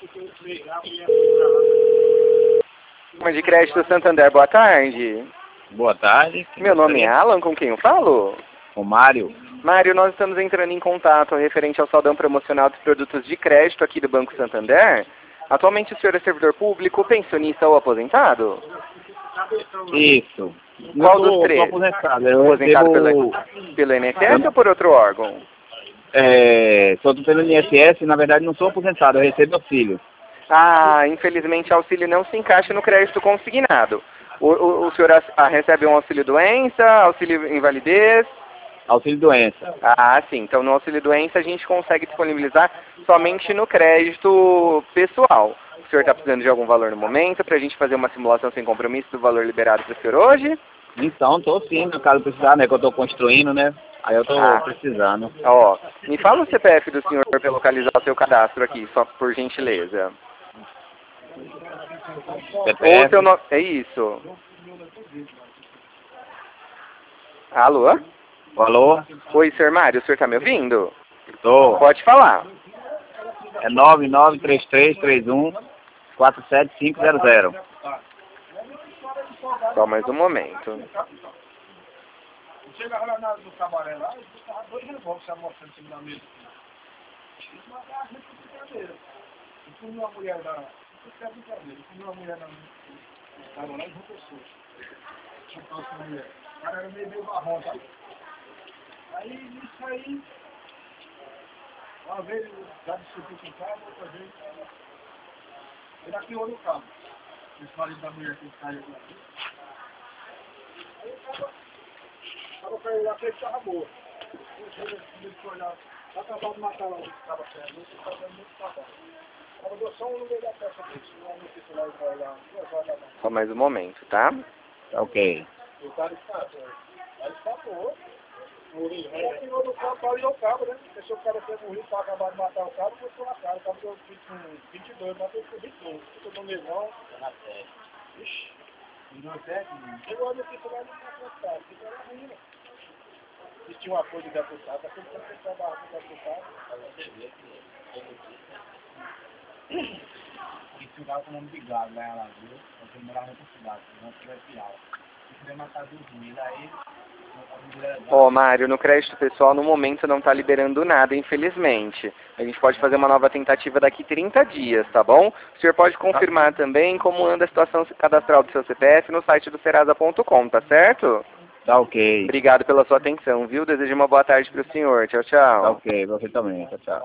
Mas de crédito Santander, boa tarde. Boa tarde. Meu nome é Alan, com quem eu falo? O Mário. Mário, nós estamos entrando em contato referente ao saldão promocional dos produtos de crédito aqui do Banco Santander. Atualmente o senhor é servidor público, pensionista ou aposentado? Isso. Qual dos três? Estou aposentado. Eu Aposentado recebo... pelo INSS ou por outro órgão? Sou pelo INSS, na verdade não sou aposentado, eu recebo auxílio. Ah, infelizmente auxílio não se encaixa no crédito consignado. O senhor recebe um auxílio doença, auxílio invalidez? Auxílio doença. Ah, sim. Então no auxílio doença a gente consegue disponibilizar somente no crédito pessoal. O senhor está precisando de algum valor no momento para a gente fazer uma simulação sem compromisso do valor liberado para o senhor hoje? Então, estou sim, no caso precisar, né, que eu estou construindo, né? Aí eu estou precisando. Ó, me fala o CPF do senhor para localizar o seu cadastro aqui, só por gentileza. CPF. Ou seu nome... É isso. Alô? Alô? Oi, senhor Mário, o senhor está me ouvindo? Estou. Pode falar. É 9933314750. Só mais um momento. Chega lá no cabaré lá, e tava dois revólveres se mostrando em cima da mesa. Isso não é brincadeira. Eu fui uma mulher da... Isso é brincadeira. Eu fui uma mulher na... Estava lá em João Pessoa. Tinha uma mulher. O cara era meio marrom, sabe? Aí, isso aí... Uma vez já discutiu com o carro, outra vez... Ele atirou no carro. Esse marido da mulher que saiu lá. Estava para ele lá que ele estava boa. Ele foi olhar, está acabado de matar lá o que estava perto, ele está dando muito trabalho. Ela deu só um no meio da peça dele, senão não fica lá e vai olhar 2 horas da manhã. Só mais um momento, tá? Ok. O cara escapou. Aí escapou. Ele tirou do carro, baleou o cabo, né? Deixou o cara ter morrido para acabar de matar o cabo, foi na cara. O cabo deu com 22, matou com 22. Ficou no negão. Na sede. Ixi. Não é chegou a notícia lá no deputado, que era ruim, né? Se tinha um apoio de deputado, aquele deputado da rua do deputado. E ficava com o nome de Gado lá em Alagoas, porque morava em outra cidade, não tivesse piau. Se quiser matar 2.000, aí... Ó, Mário, no crédito pessoal, no momento não está liberando nada, infelizmente. A gente pode fazer uma nova tentativa daqui 30 dias, tá bom? O senhor pode confirmar também como anda a situação cadastral do seu CPF no site do Serasa.com, tá certo? Tá ok. Obrigado pela sua atenção, viu? Desejo uma boa tarde para o senhor. Tchau, tchau. Tá ok, você também. Tchau, tchau.